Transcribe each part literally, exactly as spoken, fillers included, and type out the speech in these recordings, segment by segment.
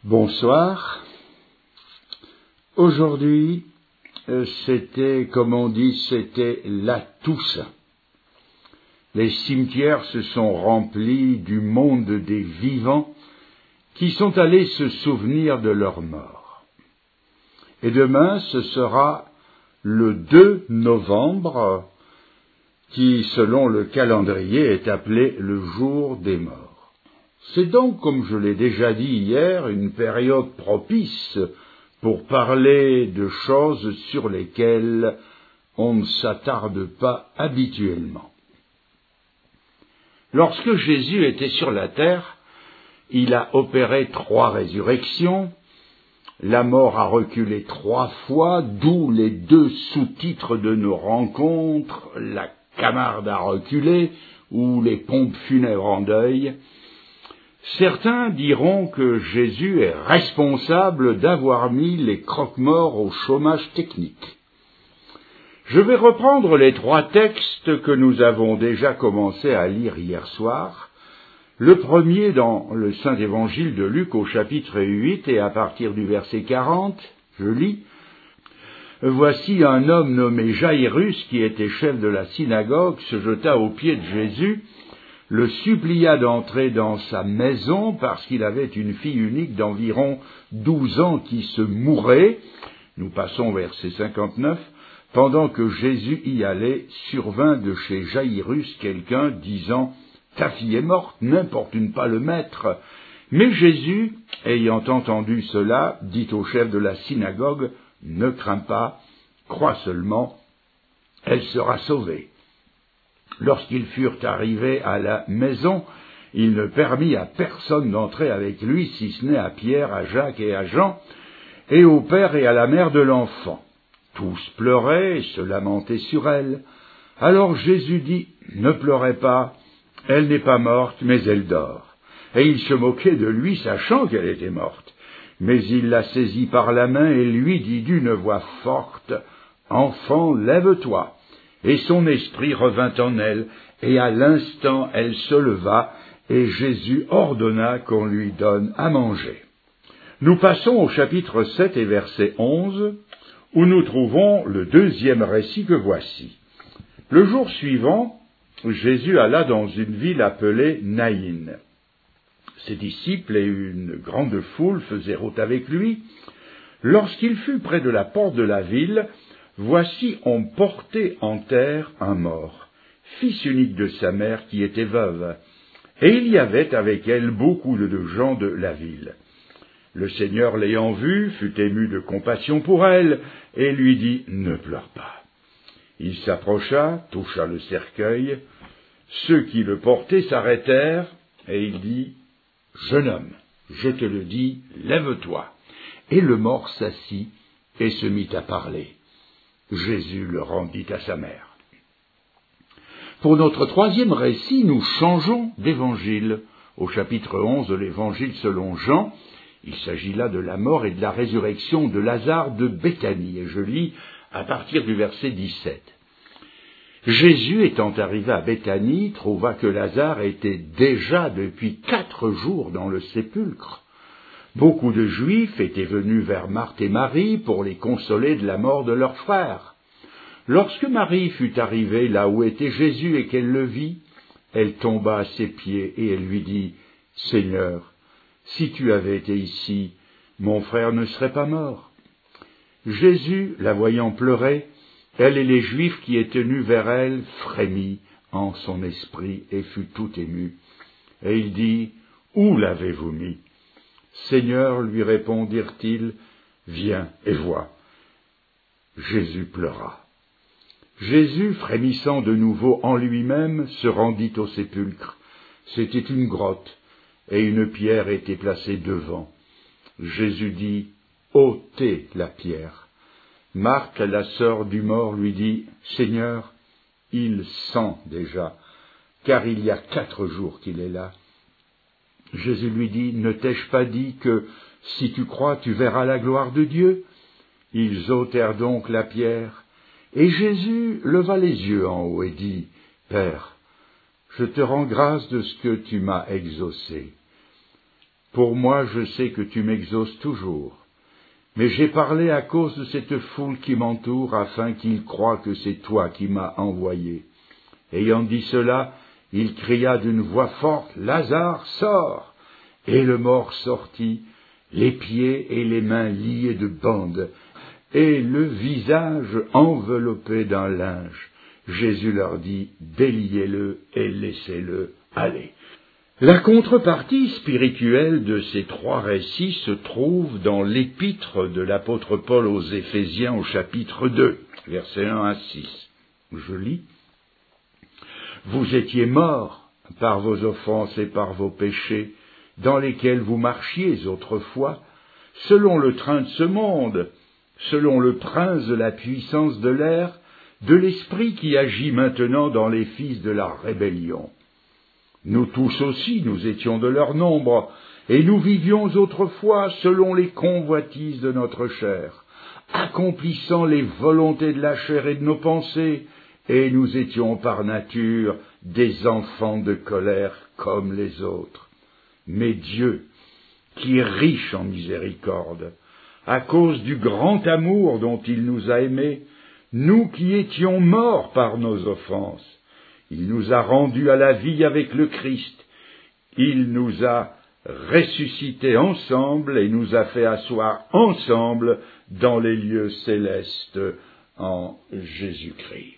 Bonsoir. Aujourd'hui, c'était, comme on dit, c'était la Toussaint. Les cimetières se sont remplis du monde des vivants qui sont allés se souvenir de leur mort. Et demain, ce sera le deux novembre, qui, selon le calendrier, est appelé le jour des morts. C'est donc, comme je l'ai déjà dit hier, une période propice pour parler de choses sur lesquelles on ne s'attarde pas habituellement. Lorsque Jésus était sur la terre, il a opéré trois résurrections, la mort a reculé trois fois, d'où les deux sous-titres de nos rencontres, la Camarde a reculé ou les pompes funèbres en deuil. Certains diront que Jésus est responsable d'avoir mis les croque-morts au chômage technique. Je vais reprendre les trois textes que nous avons déjà commencé à lire hier soir. Le premier dans le Saint Évangile de Luc au chapitre huit et à partir du verset quarante, je lis « Voici un homme nommé Jaïrus qui était chef de la synagogue se jeta aux pieds de Jésus, le supplia d'entrer dans sa maison parce qu'il avait une fille unique d'environ douze ans qui se mourait. » Nous passons au verset cinquante-neuf. « Pendant que Jésus y allait, survint de chez Jaïrus quelqu'un disant « Ta fille est morte, n'importune pas le maître. » Mais Jésus, ayant entendu cela, dit au chef de la synagogue « Ne crains pas, crois seulement, elle sera sauvée. » Lorsqu'ils furent arrivés à la maison, il ne permit à personne d'entrer avec lui, si ce n'est à Pierre, à Jacques et à Jean, et au père et à la mère de l'enfant. Tous pleuraient et se lamentaient sur elle. Alors Jésus dit, « Ne pleurez pas, elle n'est pas morte, mais elle dort. » Et il se moquait de lui, sachant qu'elle était morte. Mais il la saisit par la main et lui dit d'une voix forte, « Enfant, lève-toi. » Et son esprit revint en elle, et à l'instant elle se leva, et Jésus ordonna qu'on lui donne à manger. Nous passons au chapitre sept et verset onze, où nous trouvons le deuxième récit que voici. Le jour suivant, Jésus alla dans une ville appelée Naïn. Ses disciples et une grande foule faisaient route avec lui. Lorsqu'il fut près de la porte de la ville, voici on portait en terre un mort, fils unique de sa mère qui était veuve, et il y avait avec elle beaucoup de gens de la ville. Le Seigneur l'ayant vue fut ému de compassion pour elle, et lui dit « Ne pleure pas ». Il s'approcha, toucha le cercueil, ceux qui le portaient s'arrêtèrent, et il dit « Jeune homme, je te le dis, lève-toi ». Et le mort s'assit et se mit à parler. Jésus le rendit à sa mère. Pour notre troisième récit, nous changeons d'évangile. Au chapitre onze de l'évangile selon Jean, il s'agit là de la mort et de la résurrection de Lazare de Béthanie. Et je lis à partir du verset dix-sept. Jésus, étant arrivé à Béthanie, trouva que Lazare était déjà depuis quatre jours dans le sépulcre. Beaucoup de Juifs étaient venus vers Marthe et Marie pour les consoler de la mort de leur frère. Lorsque Marie fut arrivée là où était Jésus et qu'elle le vit, elle tomba à ses pieds et elle lui dit « Seigneur, si tu avais été ici, mon frère ne serait pas mort. » Jésus, la voyant pleurer, elle et les Juifs qui étaient venus vers elle frémit en son esprit et fut tout ému. Et il dit « Où l'avez-vous mis ?» Seigneur, lui répondirent-ils, viens et vois. Jésus pleura. Jésus, frémissant de nouveau en lui-même, se rendit au sépulcre. C'était une grotte, et une pierre était placée devant. Jésus dit, ôtez la pierre. Marthe, la sœur du mort, lui dit, Seigneur, il sent déjà, car il y a quatre jours qu'il est là. Jésus lui dit, ne t'ai-je pas dit que, si tu crois, tu verras la gloire de Dieu? Ils ôtèrent donc la pierre, et Jésus leva les yeux en haut et dit, Père, je te rends grâce de ce que tu m'as exaucé. Pour moi, je sais que tu m'exauces toujours. Mais j'ai parlé à cause de cette foule qui m'entoure, afin qu'ils croient que c'est toi qui m'as envoyé. » Ayant dit cela, il cria d'une voix forte, « Lazare, sors !» Et le mort sortit, les pieds et les mains liés de bandes, et le visage enveloppé d'un linge. Jésus leur dit, « Déliez-le et laissez-le aller. » La contrepartie spirituelle de ces trois récits se trouve dans l'épître de l'apôtre Paul aux Éphésiens au chapitre deux, versets un à six. Je lis. « Vous étiez morts par vos offenses et par vos péchés, dans lesquels vous marchiez autrefois, selon le train de ce monde, selon le prince de la puissance de l'air, de l'esprit qui agit maintenant dans les fils de la rébellion. Nous tous aussi, nous étions de leur nombre, et nous vivions autrefois selon les convoitises de notre chair, accomplissant les volontés de la chair et de nos pensées, et nous étions par nature des enfants de colère comme les autres. Mais Dieu, qui est riche en miséricorde, à cause du grand amour dont il nous a aimés, nous qui étions morts par nos offenses, il nous a rendus à la vie avec le Christ. Il nous a ressuscités ensemble et nous a fait asseoir ensemble dans les lieux célestes en Jésus-Christ.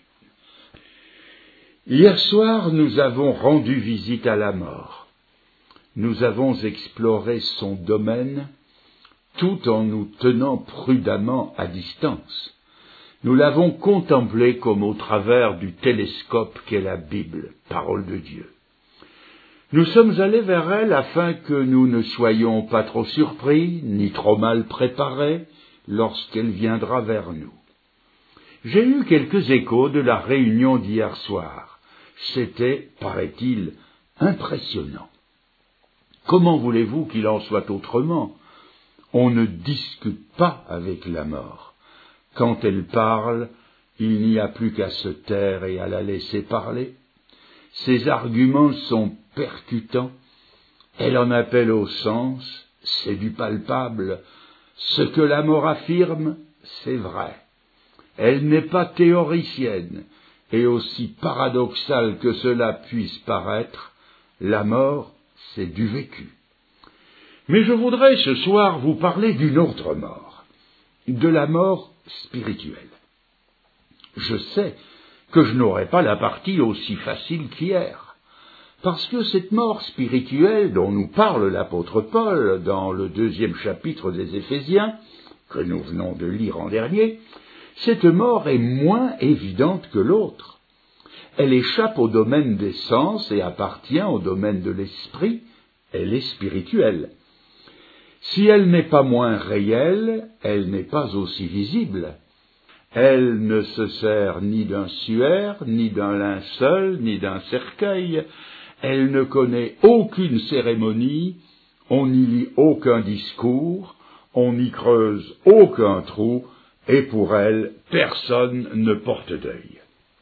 Hier soir, nous avons rendu visite à la mort. Nous avons exploré son domaine tout en nous tenant prudemment à distance. Nous l'avons contemplé comme au travers du télescope qu'est la Bible, parole de Dieu. Nous sommes allés vers elle afin que nous ne soyons pas trop surpris, ni trop mal préparés, lorsqu'elle viendra vers nous. J'ai eu quelques échos de la réunion d'hier soir. C'était, paraît-il, impressionnant. Comment voulez-vous qu'il en soit autrement? On ne discute pas avec la mort. Quand elle parle, il n'y a plus qu'à se taire et à la laisser parler. Ses arguments sont percutants. Elle en appelle au sens, c'est du palpable. Ce que la mort affirme, c'est vrai. Elle n'est pas théoricienne, et aussi paradoxal que cela puisse paraître, la mort, c'est du vécu. Mais je voudrais ce soir vous parler d'une autre mort, de la mort spirituelle. Je sais que je n'aurai pas la partie aussi facile qu'hier, parce que cette mort spirituelle dont nous parle l'apôtre Paul dans le deuxième chapitre des Éphésiens, que nous venons de lire en dernier, cette mort est moins évidente que l'autre. Elle échappe au domaine des sens et appartient au domaine de l'esprit, elle est spirituelle. Si elle n'est pas moins réelle, elle n'est pas aussi visible. Elle ne se sert ni d'un suaire, ni d'un linceul, ni d'un cercueil. Elle ne connaît aucune cérémonie, on n'y lit aucun discours, on n'y creuse aucun trou, et pour elle, personne ne porte deuil.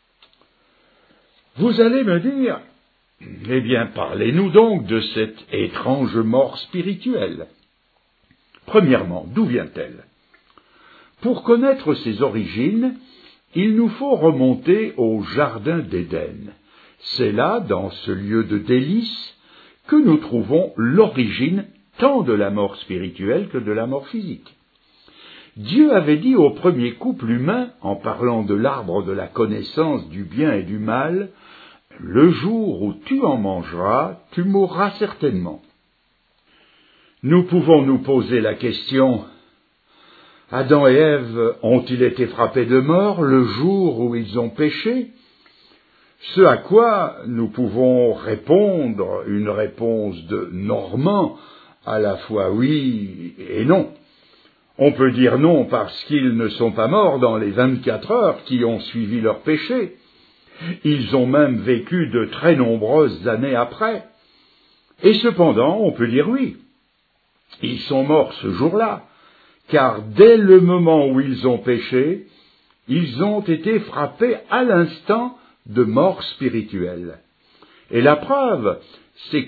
Vous allez me dire, eh bien, parlez-nous donc de cette étrange mort spirituelle. Premièrement, d'où vient-elle? Pour connaître ses origines, il nous faut remonter au Jardin d'Éden. C'est là, dans ce lieu de délices, que nous trouvons l'origine tant de la mort spirituelle que de la mort physique. Dieu avait dit au premier couple humain, en parlant de l'arbre de la connaissance du bien et du mal, « Le jour où tu en mangeras, tu mourras certainement. » Nous pouvons nous poser la question, Adam et Ève ont-ils été frappés de mort le jour où ils ont péché? Ce à quoi nous pouvons répondre une réponse de Normand, à la fois oui et non. On peut dire non parce qu'ils ne sont pas morts dans les vingt-quatre heures qui ont suivi leur péché. Ils ont même vécu de très nombreuses années après. Et cependant, on peut dire oui. Ils sont morts ce jour-là, car dès le moment où ils ont péché, ils ont été frappés à l'instant de mort spirituelle. Et la preuve, c'est que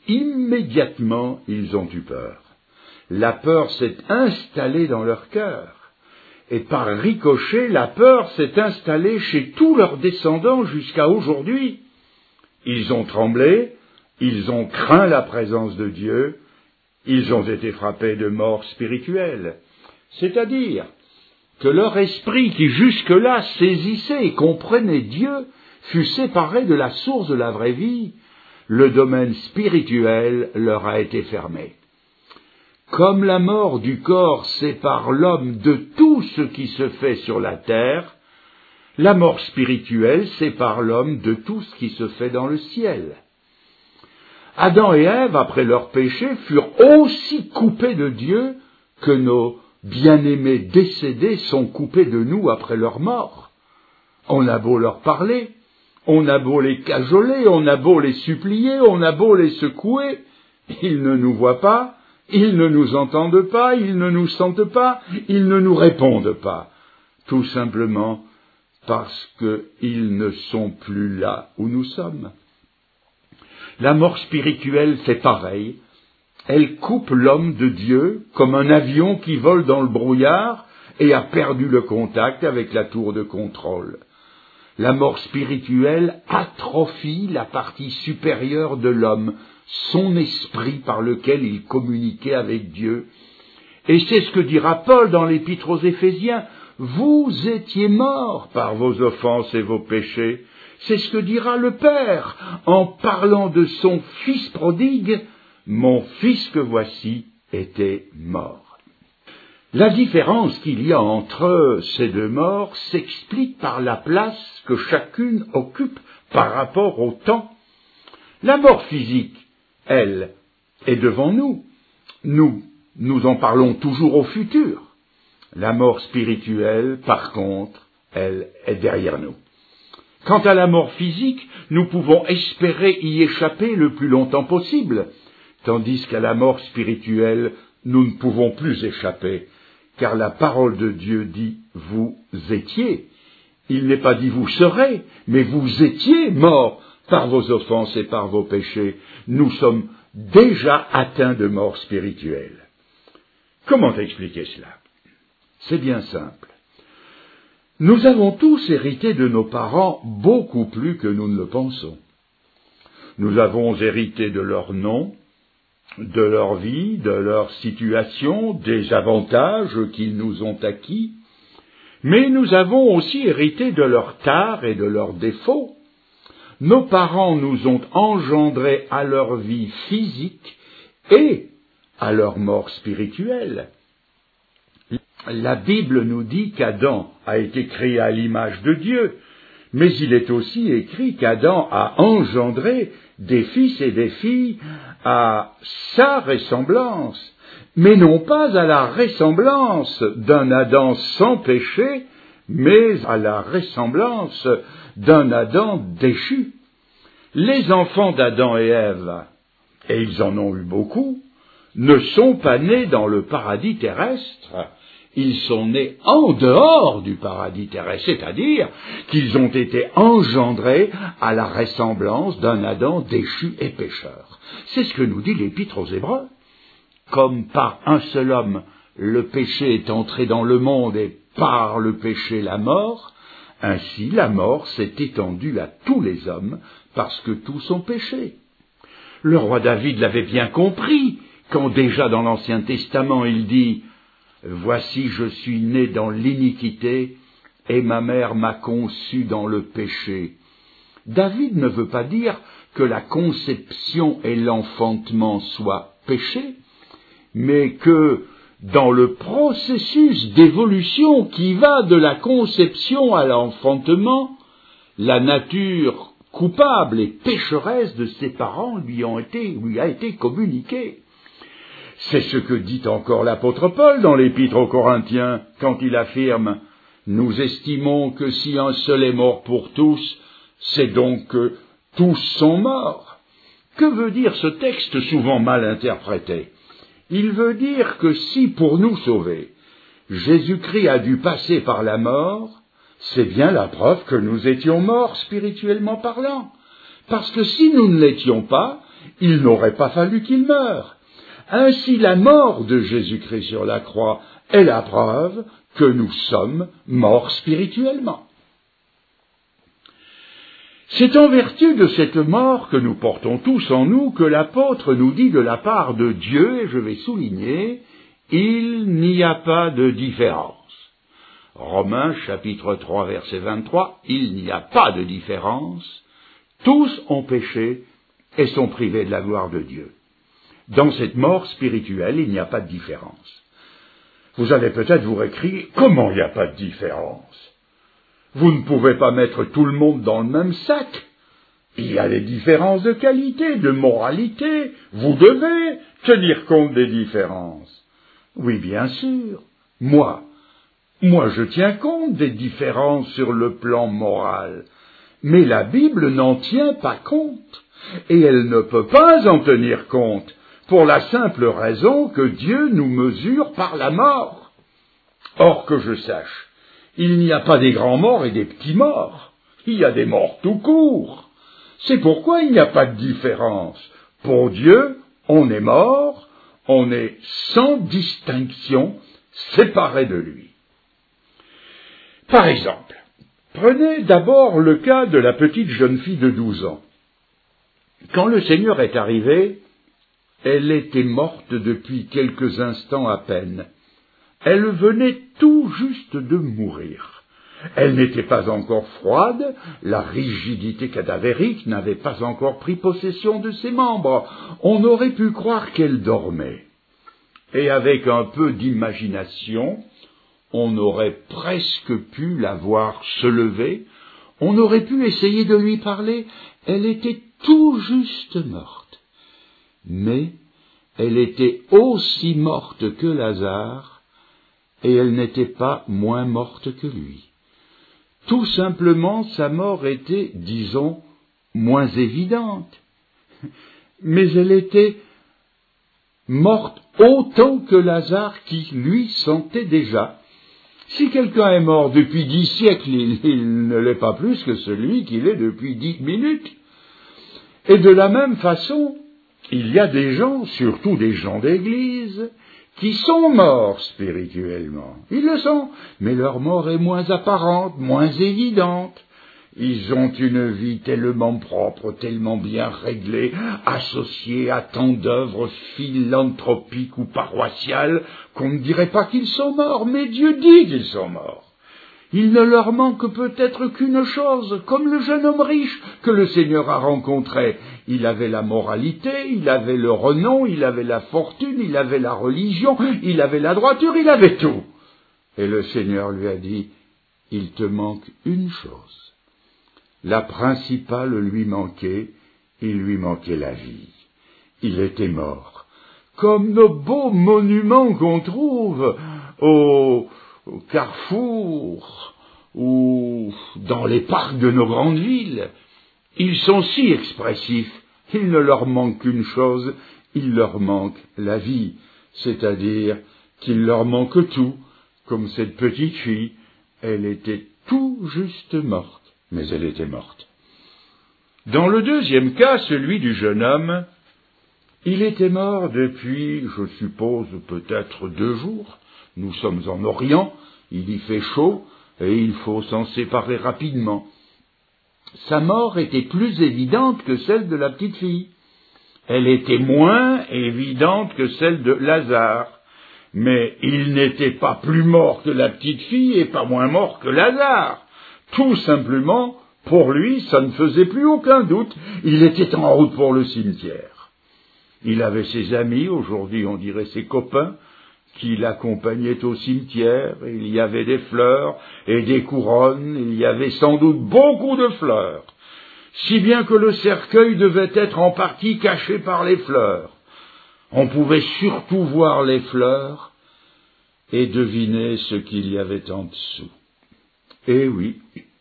immédiatement ils ont eu peur. La peur s'est installée dans leur cœur. Et par ricochet, la peur s'est installée chez tous leurs descendants jusqu'à aujourd'hui. Ils ont tremblé, ils ont craint la présence de Dieu, ils ont été frappés de mort spirituelle. C'est-à-dire que leur esprit qui jusque-là saisissait et comprenait Dieu fut séparé de la source de la vraie vie. Le domaine spirituel leur a été fermé. Comme la mort du corps sépare l'homme de tout ce qui se fait sur la terre, la mort spirituelle sépare l'homme de tout ce qui se fait dans le ciel. Adam et Ève, après leur péché, furent aussi coupés de Dieu que nos bien-aimés décédés sont coupés de nous après leur mort. On a beau leur parler, on a beau les cajoler, on a beau les supplier, on a beau les secouer, ils ne nous voient pas, ils ne nous entendent pas, ils ne nous sentent pas, ils ne nous répondent pas, tout simplement parce qu'ils ne sont plus là où nous sommes. La mort spirituelle fait pareil, elle coupe l'homme de Dieu comme un avion qui vole dans le brouillard et a perdu le contact avec la tour de contrôle. La mort spirituelle atrophie la partie supérieure de l'homme, son esprit par lequel il communiquait avec Dieu. Et c'est ce que dira Paul dans l'Épître aux Éphésiens. Vous étiez morts par vos offenses et vos péchés. C'est ce que dira le Père en parlant de son Fils prodigue. Mon Fils que voici était mort. La différence qu'il y a entre ces deux morts s'explique par la place que chacune occupe par rapport au temps. La mort physique, elle, est devant nous. Nous, nous en parlons toujours au futur. La mort spirituelle, par contre, elle est derrière nous. Quant à la mort physique, nous pouvons espérer y échapper le plus longtemps possible, tandis qu'à la mort spirituelle, nous ne pouvons plus échapper, car la parole de Dieu dit « vous étiez ». Il n'est pas dit « vous serez », mais « vous étiez morts par vos offenses et par vos péchés ». Nous sommes déjà atteints de mort spirituelle. Comment expliquer cela? C'est bien simple. Nous avons tous hérité de nos parents beaucoup plus que nous ne le pensons. Nous avons hérité de leur nom, de leur vie, de leur situation, des avantages qu'ils nous ont acquis, mais nous avons aussi hérité de leurs tares et de leurs défauts. Nos parents nous ont engendrés à leur vie physique et à leur mort spirituelle. La Bible nous dit qu'Adam a été créé à l'image de Dieu, mais il est aussi écrit qu'Adam a engendré des fils et des filles à sa ressemblance, mais non pas à la ressemblance d'un Adam sans péché, mais à la ressemblance d'un Adam déchu. Les enfants d'Adam et Ève, et ils en ont eu beaucoup, ne sont pas nés dans le paradis terrestre, ils sont nés en dehors du paradis terrestre, c'est-à-dire qu'ils ont été engendrés à la ressemblance d'un Adam déchu et pécheur. C'est ce que nous dit l'Épître aux Hébreux. Comme par un seul homme, le péché est entré dans le monde et par le péché la mort, ainsi la mort s'est étendue à tous les hommes parce que tous ont péché. Le roi David l'avait bien compris quand déjà dans l'Ancien Testament il dit « Voici je suis né dans l'iniquité et ma mère m'a conçu dans le péché ». David ne veut pas dire que la conception et l'enfantement soient péchés, mais que dans le processus d'évolution qui va de la conception à l'enfantement, la nature coupable et pécheresse de ses parents lui, ont été, lui a été communiquée. C'est ce que dit encore l'apôtre Paul dans l'Épître aux Corinthiens, quand il affirme « Nous estimons que si un seul est mort pour tous, c'est donc que tous sont morts. » Que veut dire ce texte souvent mal interprété? Il veut dire que si, pour nous sauver, Jésus-Christ a dû passer par la mort, c'est bien la preuve que nous étions morts spirituellement parlant. Parce que si nous ne l'étions pas, il n'aurait pas fallu qu'il meure. Ainsi, la mort de Jésus-Christ sur la croix est la preuve que nous sommes morts spirituellement. C'est en vertu de cette mort que nous portons tous en nous que l'apôtre nous dit de la part de Dieu, et je vais souligner, il n'y a pas de différence. Romains chapitre trois verset vingt-trois, il n'y a pas de différence, tous ont péché et sont privés de la gloire de Dieu. Dans cette mort spirituelle, il n'y a pas de différence. Vous allez peut-être vous récrire, comment il n'y a pas de différence? Vous ne pouvez pas mettre tout le monde dans le même sac. Il y a des différences de qualité, de moralité. Vous devez tenir compte des différences. Oui, bien sûr. Moi, moi je tiens compte des différences sur le plan moral. Mais la Bible n'en tient pas compte. Et elle ne peut pas en tenir compte, pour la simple raison que Dieu nous mesure par la mort. Or, que je sache, il n'y a pas des grands morts et des petits morts. Il y a des morts tout court. C'est pourquoi il n'y a pas de différence. Pour Dieu, on est mort, on est sans distinction, séparé de lui. Par exemple, prenez d'abord le cas de la petite jeune fille de douze ans. Quand le Seigneur est arrivé, elle était morte depuis quelques instants à peine. Elle venait tout juste de mourir. Elle n'était pas encore froide, la rigidité cadavérique n'avait pas encore pris possession de ses membres. On aurait pu croire qu'elle dormait. Et avec un peu d'imagination, on aurait presque pu la voir se lever, on aurait pu essayer de lui parler, elle était tout juste morte. Mais elle était aussi morte que Lazare, et elle n'était pas moins morte que lui. Tout simplement, sa mort était, disons, moins évidente. Mais elle était morte autant que Lazare qui, lui, sentait déjà. Si quelqu'un est mort depuis dix siècles, il, il ne l'est pas plus que celui qui l'est depuis dix minutes. Et de la même façon, il y a des gens, surtout des gens d'église, qui sont morts spirituellement. Ils le sont, mais leur mort est moins apparente, moins évidente. Ils ont une vie tellement propre, tellement bien réglée, associée à tant d'œuvres philanthropiques ou paroissiales, qu'on ne dirait pas qu'ils sont morts, mais Dieu dit qu'ils sont morts. Il ne leur manque peut-être qu'une chose, comme le jeune homme riche que le Seigneur a rencontré. Il avait la moralité, il avait le renom, il avait la fortune, il avait la religion, il avait la droiture, il avait tout. Et le Seigneur lui a dit, il te manque une chose. La principale lui manquait, il lui manquait la vie. Il était mort. Comme nos beaux monuments qu'on trouve au, au carrefour ou dans les parcs de nos grandes villes. Ils sont si expressifs, il ne leur manque qu'une chose, il leur manque la vie, c'est-à-dire qu'il leur manque tout, comme cette petite fille, elle était tout juste morte, mais elle était morte. Dans le deuxième cas, celui du jeune homme, il était mort depuis, je suppose, peut-être deux jours. Nous sommes en Orient, il y fait chaud, et il faut s'en séparer rapidement. Sa mort était plus évidente que celle de la petite fille. Elle était moins évidente que celle de Lazare. Mais il n'était pas plus mort que la petite fille et pas moins mort que Lazare. Tout simplement, pour lui, ça ne faisait plus aucun doute. Il était en route pour le cimetière. Il avait ses amis, aujourd'hui on dirait ses copains, qui l'accompagnaient au cimetière. Il y avait des fleurs et des couronnes, il y avait sans doute beaucoup de fleurs, si bien que le cercueil devait être en partie caché par les fleurs. On pouvait surtout voir les fleurs et deviner ce qu'il y avait en dessous. Eh oui,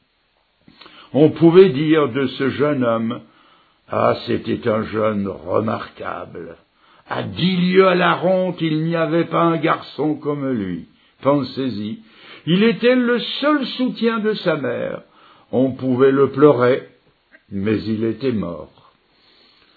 on pouvait dire de ce jeune homme, ah, c'était un jeune remarquable. À dix lieues à la ronde, il n'y avait pas un garçon comme lui. Pensez-y. Il était le seul soutien de sa mère. On pouvait le pleurer, mais il était mort.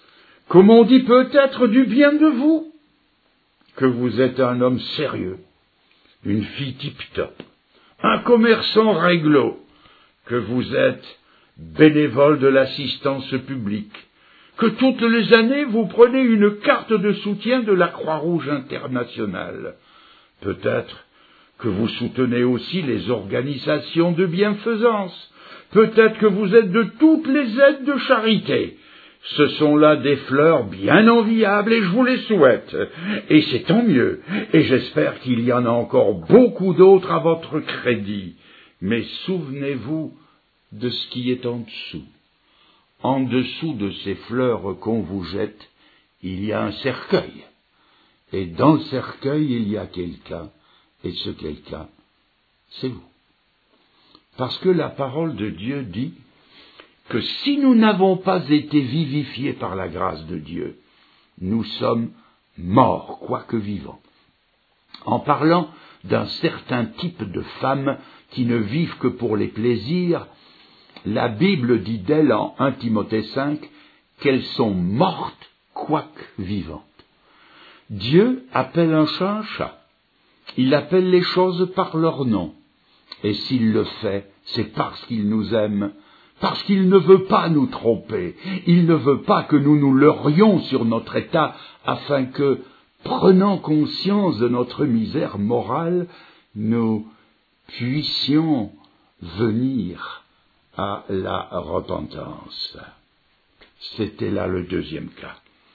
comme on dit peut-être du bien de vous, que vous êtes un homme sérieux, une fille tip-top, un commerçant réglo, que vous êtes bénévole de l'assistance publique, que toutes les années vous prenez une carte de soutien de la Croix-Rouge internationale. Peut-être que vous soutenez aussi les organisations de bienfaisance. Peut-être que vous êtes de toutes les aides de charité. Ce sont là des fleurs bien enviables et je vous les souhaite. Et c'est tant mieux. Et j'espère qu'il y en a encore beaucoup d'autres à votre crédit. Mais souvenez-vous de ce qui est en dessous. En dessous de ces fleurs qu'on vous jette, il y a un cercueil. Et dans le cercueil, il y a quelqu'un. Et ce quelqu'un, c'est vous. Parce que la parole de Dieu dit que si nous n'avons pas été vivifiés par la grâce de Dieu, nous sommes morts, quoique vivants. En parlant d'un certain type de femmes qui ne vivent que pour les plaisirs, la Bible dit d'elles en un Timothée cinq qu'elles sont mortes, quoique vivantes. Dieu appelle un chat un chat. Il appelle les choses par leur nom. Et s'il le fait, c'est parce qu'il nous aime, parce qu'il ne veut pas nous tromper. Il ne veut pas que nous nous leurrions sur notre état, afin que, prenant conscience de notre misère morale, nous puissions venir à la repentance. C'était là le deuxième cas.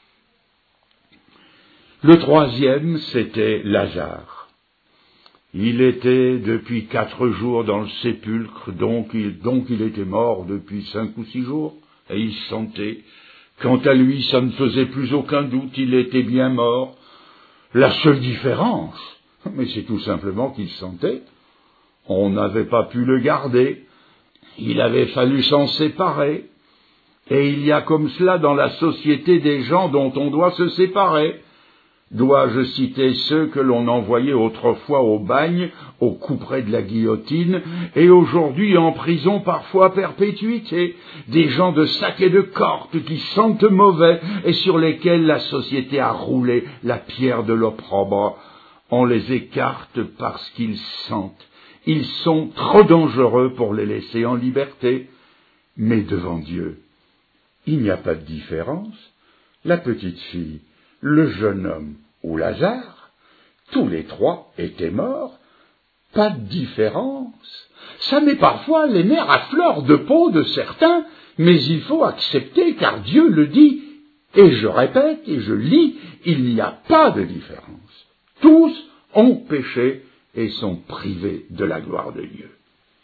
Le troisième, c'était Lazare. Il était depuis quatre jours dans le sépulcre, donc il, donc il était mort depuis cinq ou six jours, et il sentait. Quant à lui, ça ne faisait plus aucun doute, il était bien mort. La seule différence, mais c'est tout simplement qu'il sentait. On n'avait pas pu le garder, il avait fallu s'en séparer, et il y a comme cela dans la société des gens dont on doit se séparer. Dois-je citer ceux que l'on envoyait autrefois au bagne, au couperet de la guillotine, et aujourd'hui en prison parfois à perpétuité, des gens de sac et de corde qui sentent mauvais et sur lesquels la société a roulé la pierre de l'opprobre. On les écarte parce qu'ils sentent. Ils sont trop dangereux pour les laisser en liberté. Mais devant Dieu, il n'y a pas de différence. La petite fille, le jeune homme ou Lazare, tous les trois étaient morts, pas de différence. Ça met parfois les nerfs à fleur de peau de certains, mais il faut accepter car Dieu le dit, et je répète et je lis, il n'y a pas de différence. Tous ont péché et sont privés de la gloire de Dieu.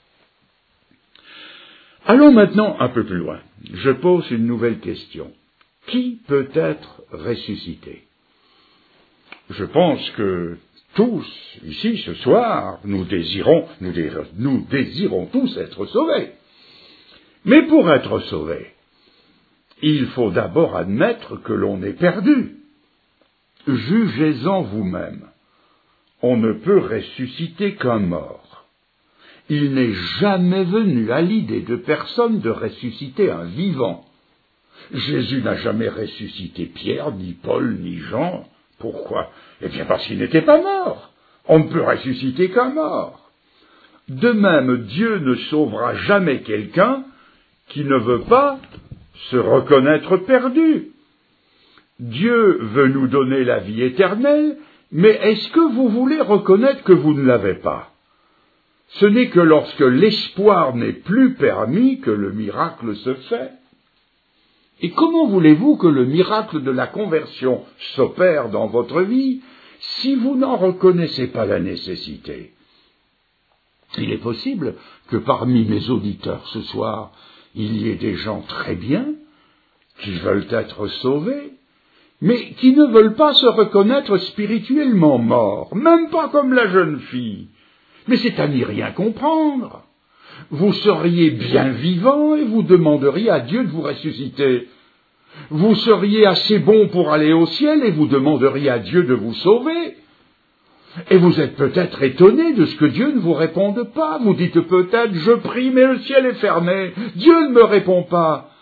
Allons maintenant un peu plus loin. Je pose une nouvelle question. Qui peut être ressuscité? Je pense que tous, ici, ce soir, nous désirons, nous, dé, nous désirons tous être sauvés. Mais pour être sauvés, il faut d'abord admettre que l'on est perdu. Jugez-en vous-même. On ne peut ressusciter qu'un mort. Il n'est jamais venu à l'idée de personne de ressusciter un vivant. Jésus n'a jamais ressuscité Pierre, ni Paul, ni Jean. Pourquoi? Eh bien parce qu'il n'était pas mort. On ne peut ressusciter qu'un mort. De même, Dieu ne sauvera jamais quelqu'un qui ne veut pas se reconnaître perdu. Dieu veut nous donner la vie éternelle, mais est-ce que vous voulez reconnaître que vous ne l'avez pas? Ce n'est que lorsque l'espoir n'est plus permis que le miracle se fait. Et comment voulez-vous que le miracle de la conversion s'opère dans votre vie si vous n'en reconnaissez pas la nécessité? Il est possible que parmi mes auditeurs ce soir, il y ait des gens très bien qui veulent être sauvés, mais qui ne veulent pas se reconnaître spirituellement morts, même pas comme la jeune fille. Mais c'est à n'y rien comprendre. Vous seriez bien vivant et vous demanderiez à Dieu de vous ressusciter. Vous seriez assez bon pour aller au ciel et vous demanderiez à Dieu de vous sauver. Et vous êtes peut-être étonné de ce que Dieu ne vous réponde pas. Vous dites peut-être, je prie, mais le ciel est fermé. Dieu ne me répond pas.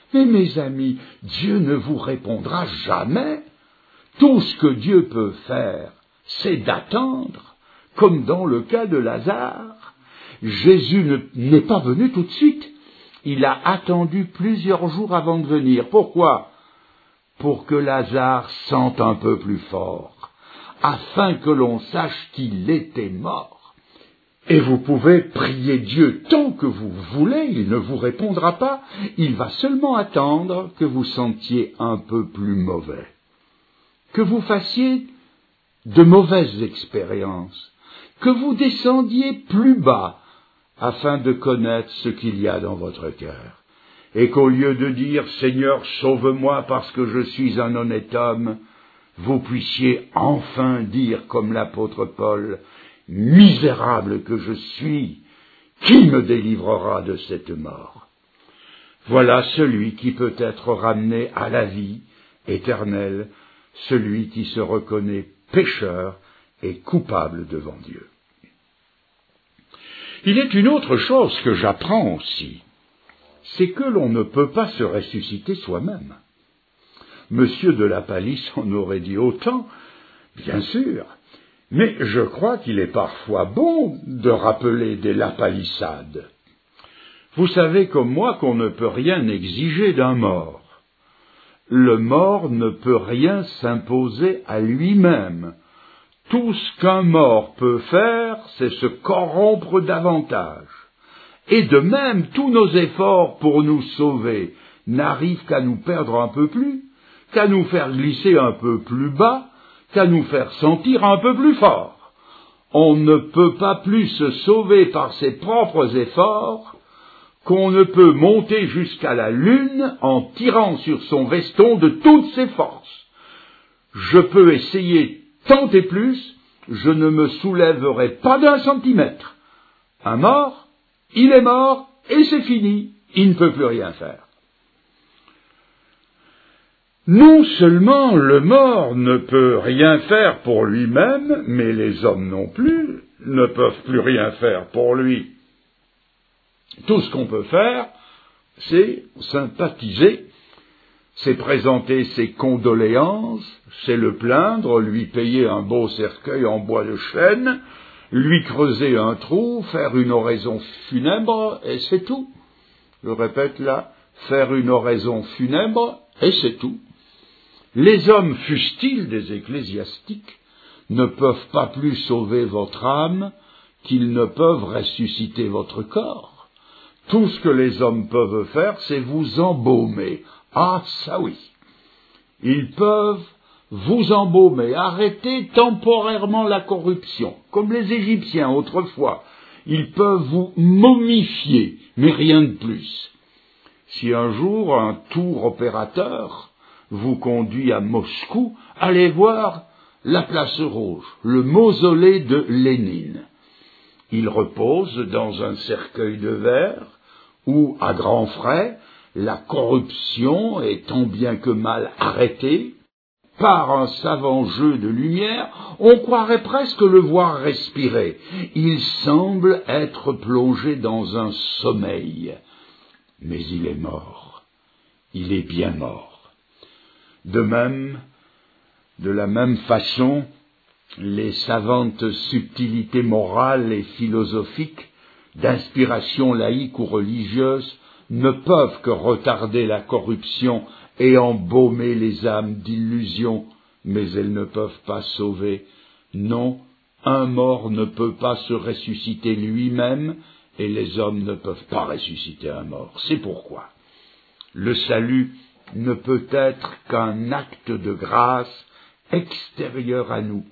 Mais mes amis, Dieu ne vous répondra jamais. Tout ce que Dieu peut faire, c'est d'attendre, comme dans le cas de Lazare. Jésus ne, n'est pas venu tout de suite. Il a attendu plusieurs jours avant de venir. Pourquoi ? Pour que Lazare sente un peu plus fort, afin que l'on sache qu'il était mort. Et vous pouvez prier Dieu tant que vous voulez, il ne vous répondra pas, il va seulement attendre que vous sentiez un peu plus mauvais, que vous fassiez de mauvaises expériences, que vous descendiez plus bas, afin de connaître ce qu'il y a dans votre cœur, et qu'au lieu de dire « Seigneur, sauve-moi parce que je suis un honnête homme », vous puissiez enfin dire comme l'apôtre Paul « Misérable que je suis, qui me délivrera de cette mort ?» Voilà celui qui peut être ramené à la vie éternelle, celui qui se reconnaît pécheur et coupable devant Dieu. Il est une autre chose que j'apprends aussi, c'est que l'on ne peut pas se ressusciter soi-même. Monsieur de la Palisse en aurait dit autant, bien sûr, mais je crois qu'il est parfois bon de rappeler des lapalissades. Vous savez comme moi qu'on ne peut rien exiger d'un mort. Le mort ne peut rien s'imposer à lui-même. Tout ce qu'un mort peut faire, c'est se corrompre davantage. Et de même, tous nos efforts pour nous sauver n'arrivent qu'à nous perdre un peu plus, qu'à nous faire glisser un peu plus bas, qu'à nous faire sentir un peu plus fort. On ne peut pas plus se sauver par ses propres efforts qu'on ne peut monter jusqu'à la lune en tirant sur son veston de toutes ses forces. Je peux essayer tant et plus, je ne me soulèverai pas d'un centimètre. Un mort, il est mort et c'est fini, il ne peut plus rien faire. Non seulement le mort ne peut rien faire pour lui-même, mais les hommes non plus ne peuvent plus rien faire pour lui. Tout ce qu'on peut faire, c'est sympathiser, c'est présenter ses condoléances, c'est le plaindre, lui payer un beau cercueil en bois de chêne, lui creuser un trou, faire une oraison funèbre, et c'est tout. Je répète là, faire une oraison funèbre, et c'est tout. Les hommes, fussent-ils des ecclésiastiques, ne peuvent pas plus sauver votre âme qu'ils ne peuvent ressusciter votre corps. Tout ce que les hommes peuvent faire, c'est vous embaumer. Ah, ça oui. Ils peuvent vous embaumer, arrêter temporairement la corruption, comme les Égyptiens autrefois. Ils peuvent vous momifier, mais rien de plus. Si un jour un tour opérateur vous conduit à Moscou, allez voir la place rouge, le mausolée de Lénine. Il repose dans un cercueil de verre où, à grands frais, la corruption est tant bien que mal arrêtée. Par un savant jeu de lumière, on croirait presque le voir respirer. Il semble être plongé dans un sommeil. Mais il est mort. Il est bien mort. De même, de la même façon, les savantes subtilités morales et philosophiques, d'inspiration laïque ou religieuse, ne peuvent que retarder la corruption et embaumer les âmes d'illusion, mais elles ne peuvent pas sauver. Non, un mort ne peut pas se ressusciter lui-même, et les hommes ne peuvent pas ressusciter un mort. C'est pourquoi le salut ne peut être qu'un acte de grâce extérieur à nous.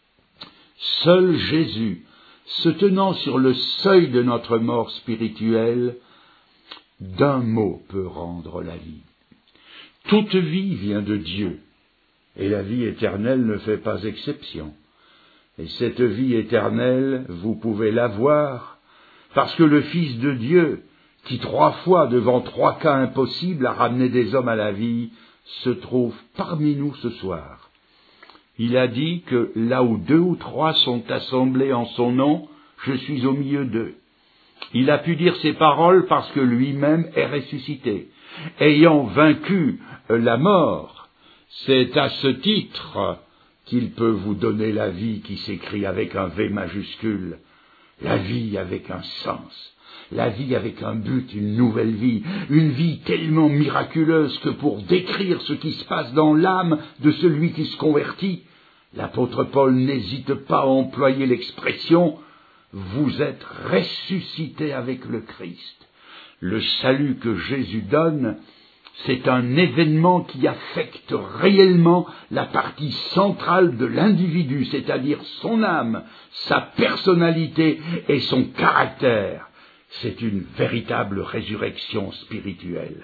Seul Jésus, se tenant sur le seuil de notre mort spirituelle, d'un mot peut rendre la vie. Toute vie vient de Dieu, et la vie éternelle ne fait pas exception. Et cette vie éternelle, vous pouvez l'avoir, parce que le Fils de Dieu, qui trois fois, devant trois cas impossibles, a ramené des hommes à la vie, se trouve parmi nous ce soir. Il a dit que là où deux ou trois sont assemblés en son nom, je suis au milieu d'eux. Il a pu dire ces paroles parce que lui-même est ressuscité. ayant vaincu la mort. C'est à ce titre qu'il peut vous donner la vie qui s'écrit avec un V majuscule, la vie avec un sens. La vie avec un but, une nouvelle vie, une vie tellement miraculeuse que pour décrire ce qui se passe dans l'âme de celui qui se convertit, l'apôtre Paul n'hésite pas à employer l'expression « vous êtes ressuscité avec le Christ ». Le salut que Jésus donne, c'est un événement qui affecte réellement la partie centrale de l'individu, c'est-à-dire son âme, sa personnalité et son caractère. C'est une véritable résurrection spirituelle.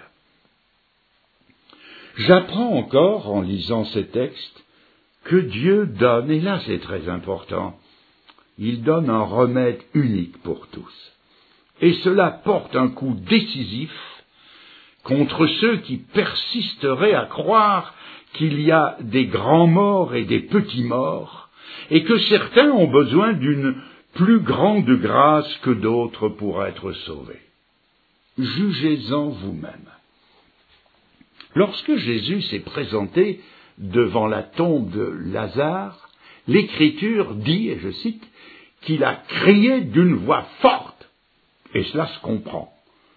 J'apprends encore, en lisant ces textes, que Dieu donne, et là c'est très important, il donne un remède unique pour tous. Et cela porte un coup décisif contre ceux qui persisteraient à croire qu'il y a des grands morts et des petits morts, et que certains ont besoin d'une plus grande grâce que d'autres pour être sauvés. Jugez-en vous-même. Lorsque Jésus s'est présenté devant la tombe de Lazare, l'Écriture dit, et je cite, qu'il a crié d'une voix forte, et cela se comprend.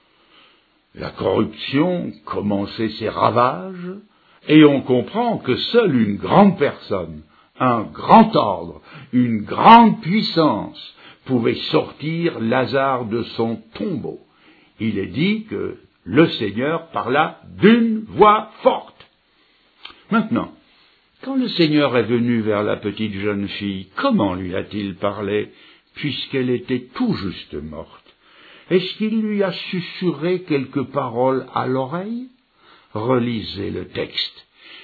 La corruption commençait ses ravages, et on comprend que seule une grande personne, un grand ordre, une grande puissance pouvait sortir Lazare de son tombeau. Il est dit que le Seigneur parla d'une voix forte. Maintenant, quand le Seigneur est venu vers la petite jeune fille, comment lui a-t-il parlé, puisqu'elle était tout juste morte? Est-ce qu'il lui a susurré quelques paroles à l'oreille? Relisez le texte.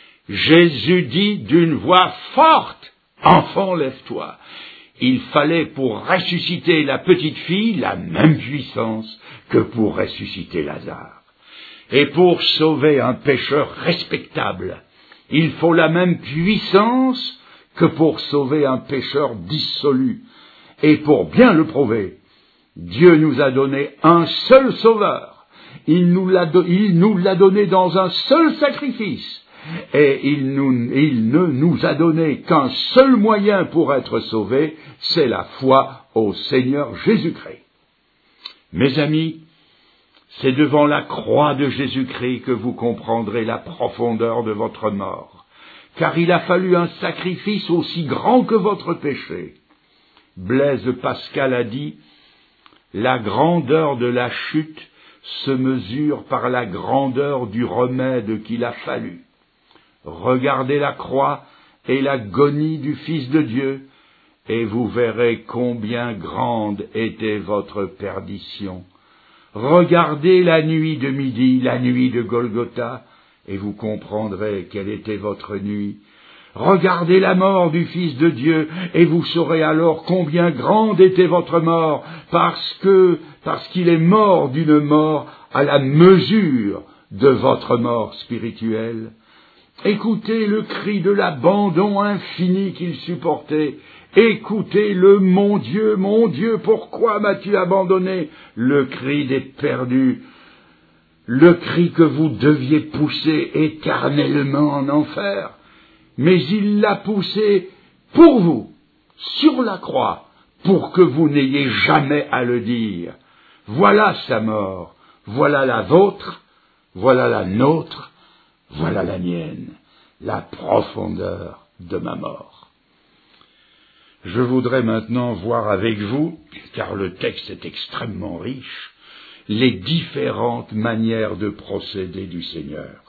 Jésus dit d'une voix forte, « Enfant, lève-toi ». Il fallait pour ressusciter la petite fille la même puissance que pour ressusciter Lazare. Et pour sauver un pécheur respectable, il faut la même puissance que pour sauver un pécheur dissolu. Et pour bien le prouver, Dieu nous a donné un seul sauveur. Il nous l'a, do- il nous l'a donné dans un seul sacrifice. Et il, nous, il ne nous a donné qu'un seul moyen pour être sauvés, c'est la foi au Seigneur Jésus-Christ. Mes amis, c'est devant la croix de Jésus-Christ que vous comprendrez la profondeur de votre mort, car il a fallu un sacrifice aussi grand que votre péché. Blaise Pascal a dit « La grandeur de la chute se mesure par la grandeur du remède qu'il a fallu. » Regardez la croix et l'agonie du Fils de Dieu, et vous verrez combien grande était votre perdition. Regardez la nuit de midi, la nuit de Golgotha, et vous comprendrez quelle était votre nuit. Regardez la mort du Fils de Dieu, et vous saurez alors combien grande était votre mort, parce que, parce qu'il est mort d'une mort à la mesure de votre mort spirituelle. Écoutez le cri de l'abandon infini qu'il supportait. Écoutez le « Mon Dieu, mon Dieu, pourquoi m'as-tu abandonné ?» Le cri des perdus, le cri que vous deviez pousser éternellement en enfer. Mais il l'a poussé pour vous, sur la croix, pour que vous n'ayez jamais à le dire. Voilà sa mort, voilà la vôtre, voilà la nôtre. Voilà la mienne, la profondeur de ma mort. Je voudrais maintenant voir avec vous, car le texte est extrêmement riche, les différentes manières de procéder du Seigneur.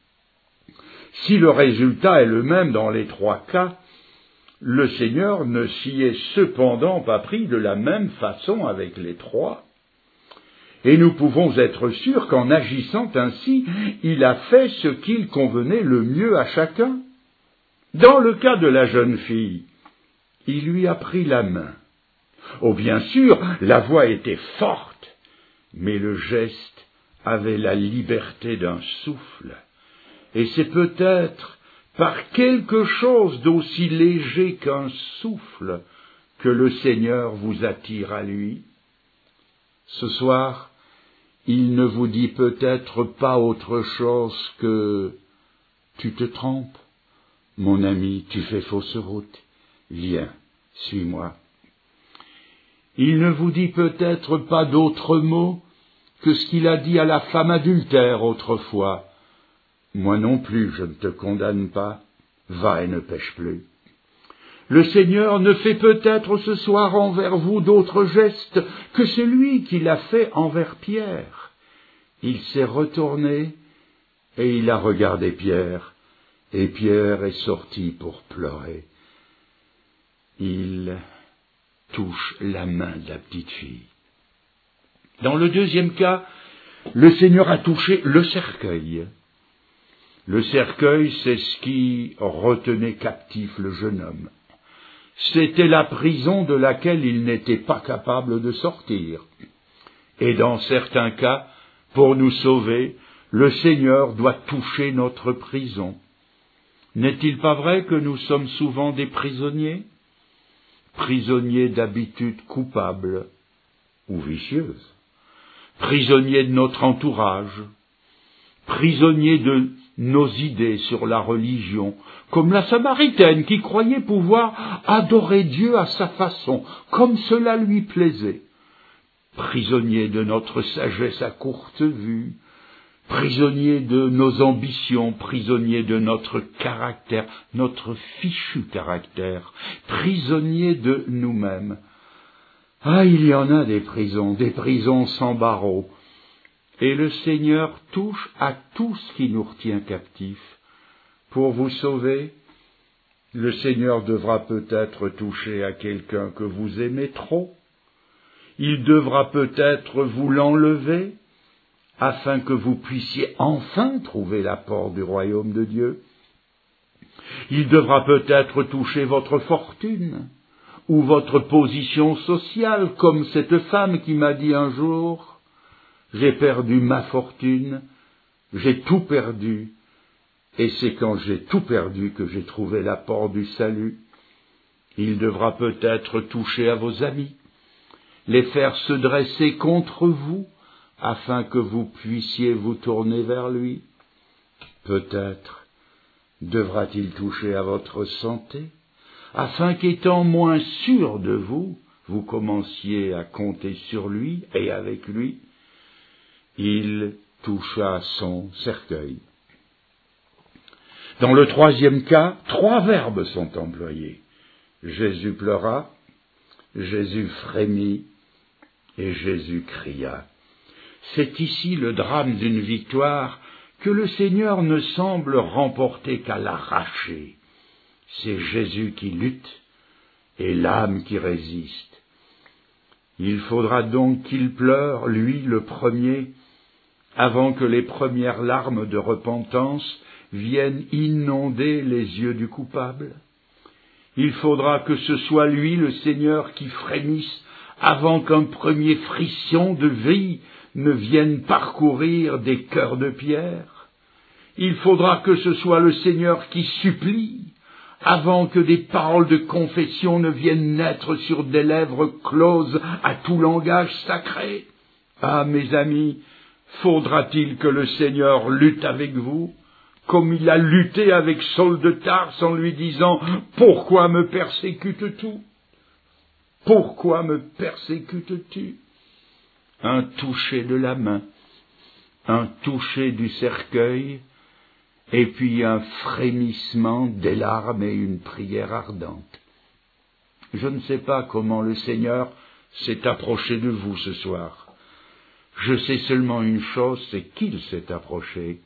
Si le résultat est le même dans les trois cas, le Seigneur ne s'y est cependant pas pris de la même façon avec les trois. Et nous pouvons être sûrs qu'en agissant ainsi, il a fait ce qu'il convenait le mieux à chacun. Dans le cas de la jeune fille, il lui a pris la main. Oh, bien sûr, la voix était forte, mais le geste avait la liberté d'un souffle. Et c'est peut-être par quelque chose d'aussi léger qu'un souffle que le Seigneur vous attire à lui. Ce soir, il ne vous dit peut-être pas autre chose que « Tu te trompes, mon ami, tu fais fausse route, viens, suis-moi ». Il ne vous dit peut-être pas d'autre mot que ce qu'il a dit à la femme adultère autrefois. « Moi non plus, je ne te condamne pas, va et ne pêche plus ». Le Seigneur ne fait peut-être ce soir envers vous d'autres gestes que celui qu'il a fait envers Pierre. Il s'est retourné et il a regardé Pierre, et Pierre est sorti pour pleurer. Il touche la main de la petite fille. Dans le deuxième cas, le Seigneur a touché le cercueil. Le cercueil, c'est ce qui retenait captif le jeune homme. C'était la prison de laquelle il n'était pas capable de sortir. Et dans certains cas, pour nous sauver, le Seigneur doit toucher notre prison. N'est-il pas vrai que nous sommes souvent des prisonniers? Prisonniers d'habitudes coupables ou vicieuses, prisonniers de notre entourage, prisonniers de nos idées sur la religion, comme la Samaritaine qui croyait pouvoir adorer Dieu à sa façon, comme cela lui plaisait. Prisonniers de notre sagesse à courte vue, prisonniers de nos ambitions, prisonniers de notre caractère, notre fichu caractère, prisonniers de nous-mêmes. Ah, il y en a des prisons, des prisons sans barreaux. Et le Seigneur touche à tout ce qui nous retient captifs. Pour vous sauver, le Seigneur devra peut-être toucher à quelqu'un que vous aimez trop. Il devra peut-être vous l'enlever, afin que vous puissiez enfin trouver la porte du royaume de Dieu. Il devra peut-être toucher votre fortune, ou votre position sociale, comme cette femme qui m'a dit un jour, « J'ai perdu ma fortune, j'ai tout perdu, et c'est quand j'ai tout perdu que j'ai trouvé la porte du salut. » Il devra peut-être toucher à vos amis, les faire se dresser contre vous, afin que vous puissiez vous tourner vers lui. Peut-être devra-t-il toucher à votre santé, afin qu'étant moins sûr de vous, vous commenciez à compter sur lui et avec lui. Il toucha son cercueil. Dans le troisième cas, trois verbes sont employés. Jésus pleura, Jésus frémit et Jésus cria. C'est ici le drame d'une victoire que le Seigneur ne semble remporter qu'à l'arracher. C'est Jésus qui lutte et l'âme qui résiste. Il faudra donc qu'il pleure, lui le premier, avant que les premières larmes de repentance viennent inonder les yeux du coupable. Il faudra que ce soit lui, le Seigneur, qui frémisse avant qu'un premier frisson de vie ne vienne parcourir des cœurs de pierre. Il faudra que ce soit le Seigneur qui supplie avant que des paroles de confession ne viennent naître sur des lèvres closes à tout langage sacré. Ah, mes amis, faudra-t-il que le Seigneur lutte avec vous, comme il a lutté avec Saul de Tarse en lui disant « Pourquoi me persécutes-tu ? Pourquoi me persécutes-tu » Un toucher de la main, un toucher du cercueil, et puis un frémissement des larmes et une prière ardente. Je ne sais pas comment le Seigneur s'est approché de vous ce soir. Je sais seulement une chose, c'est qu'il s'est approché.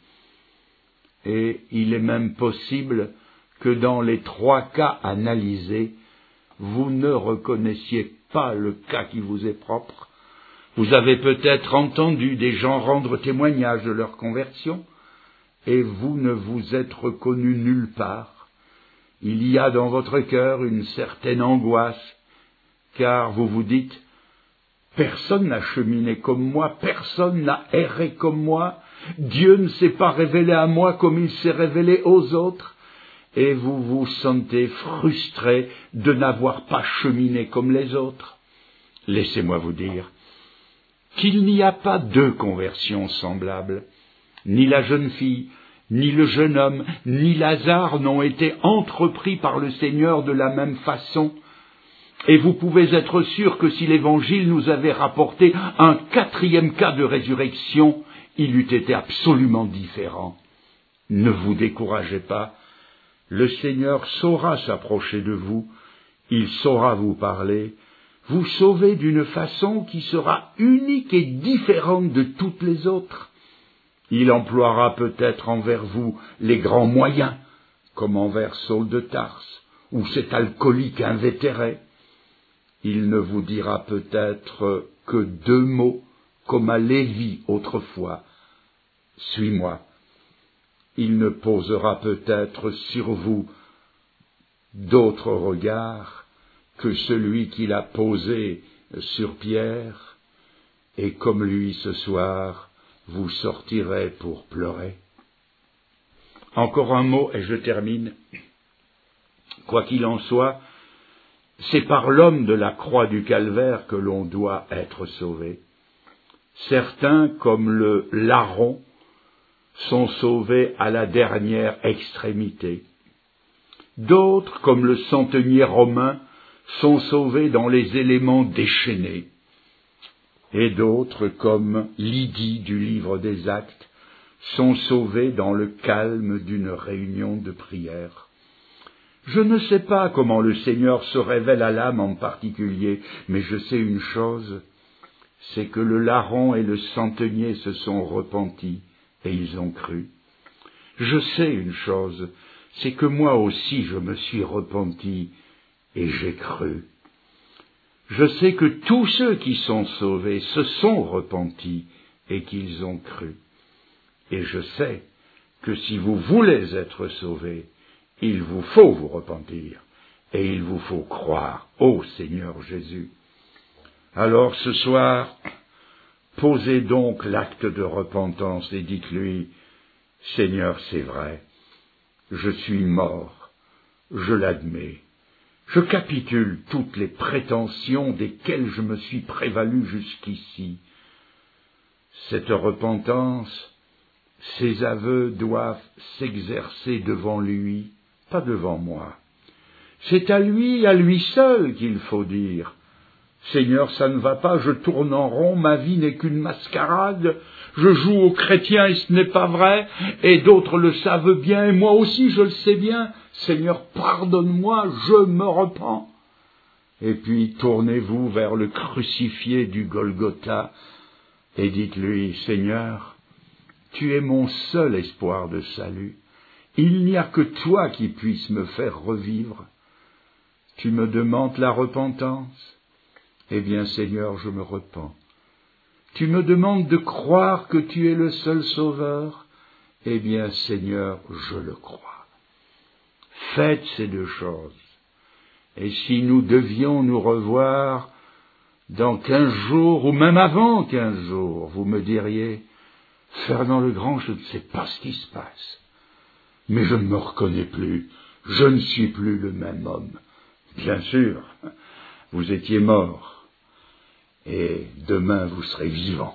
Et il est même possible que dans les trois cas analysés, vous ne reconnaissiez pas le cas qui vous est propre. Vous avez peut-être entendu des gens rendre témoignage de leur conversion, et vous ne vous êtes reconnu nulle part. Il y a dans votre cœur une certaine angoisse, car vous vous dites « Personne n'a cheminé comme moi, personne n'a erré comme moi, Dieu ne s'est pas révélé à moi comme il s'est révélé aux autres. » Et vous vous sentez frustré de n'avoir pas cheminé comme les autres. Laissez-moi vous dire qu'il n'y a pas deux conversions semblables. Ni la jeune fille, ni le jeune homme, ni Lazare n'ont été entrepris par le Seigneur de la même façon. Et vous pouvez être sûr que si l'Évangile nous avait rapporté un quatrième cas de résurrection, il eût été absolument différent. Ne vous découragez pas, le Seigneur saura s'approcher de vous, il saura vous parler, vous sauver d'une façon qui sera unique et différente de toutes les autres. Il emploiera peut-être envers vous les grands moyens, comme envers Saul de Tarse, ou cet alcoolique invétéré. Il ne vous dira peut-être que deux mots, comme à Lévi autrefois. Suis-moi. Il ne posera peut-être sur vous d'autres regards que celui qu'il a posé sur Pierre, et comme lui ce soir, vous sortirez pour pleurer. Encore un mot et je termine. Quoi qu'il en soit, c'est par l'homme de la croix du calvaire que l'on doit être sauvé. Certains, comme le larron, sont sauvés à la dernière extrémité. D'autres, comme le centenier romain, sont sauvés dans les éléments déchaînés. Et d'autres, comme Lydie du livre des Actes, sont sauvés dans le calme d'une réunion de prière. Je ne sais pas comment le Seigneur se révèle à l'âme en particulier, mais je sais une chose, c'est que le larron et le centenier se sont repentis et ils ont cru. Je sais une chose, c'est que moi aussi je me suis repenti et j'ai cru. Je sais que tous ceux qui sont sauvés se sont repentis et qu'ils ont cru. Et je sais que si vous voulez être sauvés, il vous faut vous repentir et il vous faut croire au Seigneur Jésus. Alors ce soir, posez donc l'acte de repentance et dites-lui, Seigneur, c'est vrai, je suis mort, je l'admets. Je capitule toutes les prétentions desquelles je me suis prévalu jusqu'ici. Cette repentance, ces aveux doivent s'exercer devant lui, pas devant moi. C'est à lui, à lui seul qu'il faut dire. Seigneur, ça ne va pas, je tourne en rond, ma vie n'est qu'une mascarade, je joue aux chrétiens et ce n'est pas vrai, et d'autres le savent bien, et moi aussi je le sais bien. Seigneur, pardonne-moi, je me repens. Et puis tournez-vous vers le crucifié du Golgotha et dites-lui, Seigneur, tu es mon seul espoir de salut. Il n'y a que toi qui puisses me faire revivre. Tu me demandes la repentance. Eh bien, Seigneur, je me repens. Tu me demandes de croire que tu es le seul sauveur. Eh bien, Seigneur, je le crois. Faites ces deux choses. Et si nous devions nous revoir dans quinze jours, ou même avant quinze jours, vous me diriez, Fernand le Grand, je ne sais pas ce qui se passe, mais je ne me reconnais plus, je ne suis plus le même homme. Bien sûr, vous étiez mort, et demain vous serez vivant.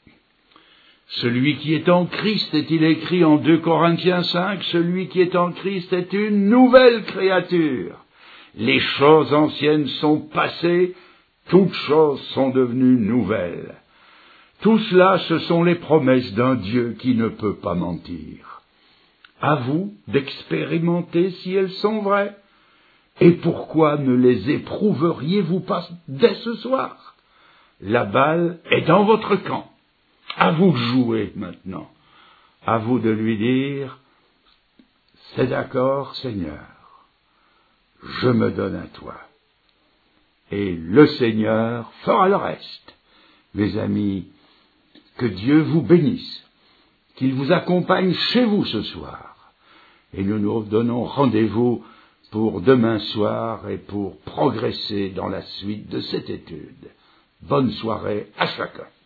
Celui qui est en Christ, est-il écrit en deux Corinthiens cinq, celui qui est en Christ est une nouvelle créature. Les choses anciennes sont passées, toutes choses sont devenues nouvelles. Tout cela, ce sont les promesses d'un Dieu qui ne peut pas mentir. À vous d'expérimenter si elles sont vraies. Et pourquoi ne les éprouveriez-vous pas dès ce soir? La balle est dans votre camp. À vous de jouer maintenant. À vous de lui dire, c'est d'accord, Seigneur, je me donne à toi. Et le Seigneur fera le reste. Mes amis, que Dieu vous bénisse, qu'il vous accompagne chez vous ce soir. Et nous nous donnons rendez-vous pour demain soir et pour progresser dans la suite de cette étude. Bonne soirée à chacun.